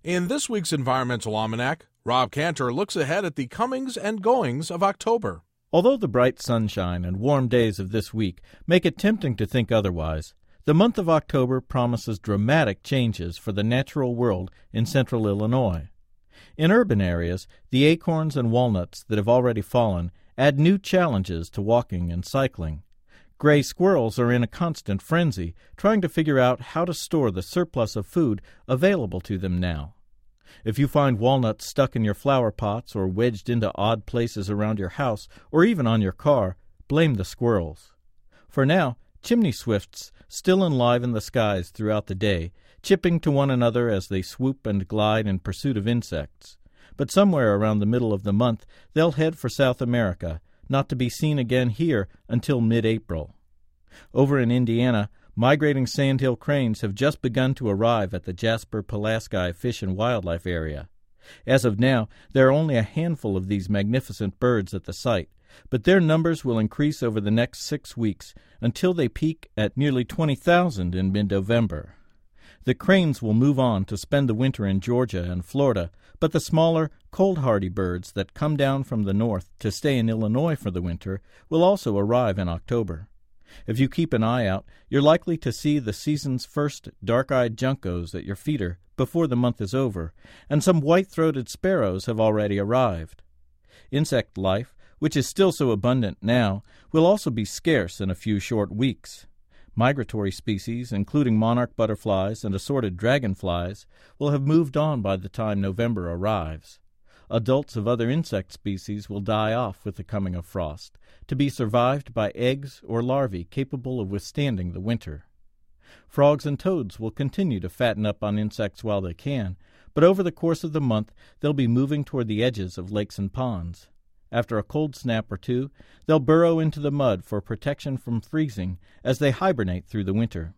In this week's Environmental Almanac, Rob Cantor looks ahead at the comings and goings of October. Although the bright sunshine and warm days of this week make it tempting to think otherwise, the month of October promises dramatic changes for the natural world in central Illinois. In urban areas, the acorns and walnuts that have already fallen add new challenges to walking and cycling. Gray squirrels are in a constant frenzy, trying to figure out how to store the surplus of food available to them now. If you find walnuts stuck in your flower pots or wedged into odd places around your house or even on your car, blame the squirrels. For now, chimney swifts still enliven the skies throughout the day, chipping to one another as they swoop and glide in pursuit of insects. But somewhere around the middle of the month, they'll head for South America, not to be seen again here until mid-April. Over in Indiana, migrating sandhill cranes have just begun to arrive at the Jasper-Pulaski Fish and Wildlife Area. As of now, there are only a handful of these magnificent birds at the site, but their numbers will increase over the next 6 weeks until they peak at nearly 20,000 in mid-November. The cranes will move on to spend the winter in Georgia and Florida, but the smaller, cold-hardy birds that come down from the north to stay in Illinois for the winter will also arrive in October. If you keep an eye out, you're likely to see the season's first dark-eyed juncos at your feeder before the month is over, and some white-throated sparrows have already arrived. Insect life, which is still so abundant now, will also be scarce in a few short weeks. Migratory species, including monarch butterflies and assorted dragonflies, will have moved on by the time November arrives. Adults of other insect species will die off with the coming of frost, to be survived by eggs or larvae capable of withstanding the winter. Frogs and toads will continue to fatten up on insects while they can, but over the course of the month they'll be moving toward the edges of lakes and ponds. After a cold snap or two, they'll burrow into the mud for protection from freezing as they hibernate through the winter.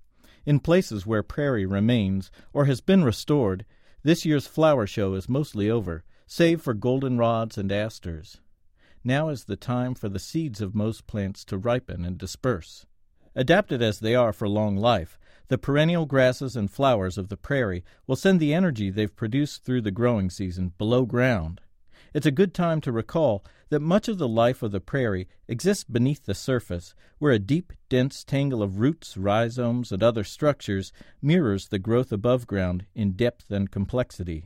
In places where prairie remains or has been restored, this year's flower show is mostly over, save for goldenrods and asters. Now is the time for the seeds of most plants to ripen and disperse. Adapted as they are for long life, the perennial grasses and flowers of the prairie will send the energy they've produced through the growing season below ground. It's a good time to recall that much of the life of the prairie exists beneath the surface, where a deep, dense tangle of roots, rhizomes, and other structures mirrors the growth above ground in depth and complexity.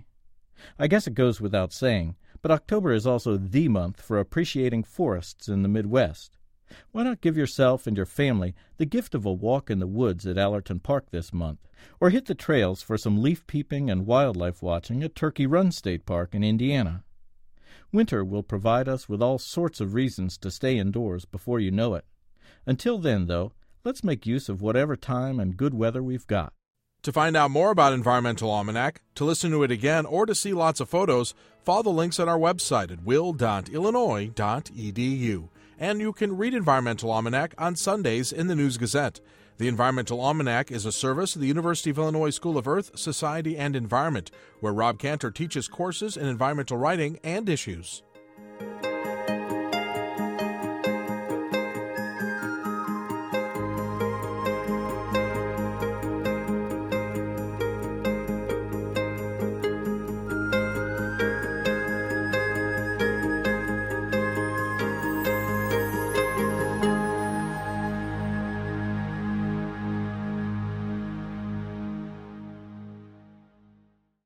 I guess it goes without saying, but October is also the month for appreciating forests in the Midwest. Why not give yourself and your family the gift of a walk in the woods at Allerton Park this month, or hit the trails for some leaf peeping and wildlife watching at Turkey Run State Park in Indiana? Winter will provide us with all sorts of reasons to stay indoors before you know it. Until then, though, let's make use of whatever time and good weather we've got. To find out more about Environmental Almanac, to listen to it again, or to see lots of photos, follow the links on our website at will.illinois.edu. And you can read Environmental Almanac on Sundays in the News Gazette. The Environmental Almanac is a service of the University of Illinois School of Earth, Society, and Environment, where Rob Cantor teaches courses in environmental writing and issues.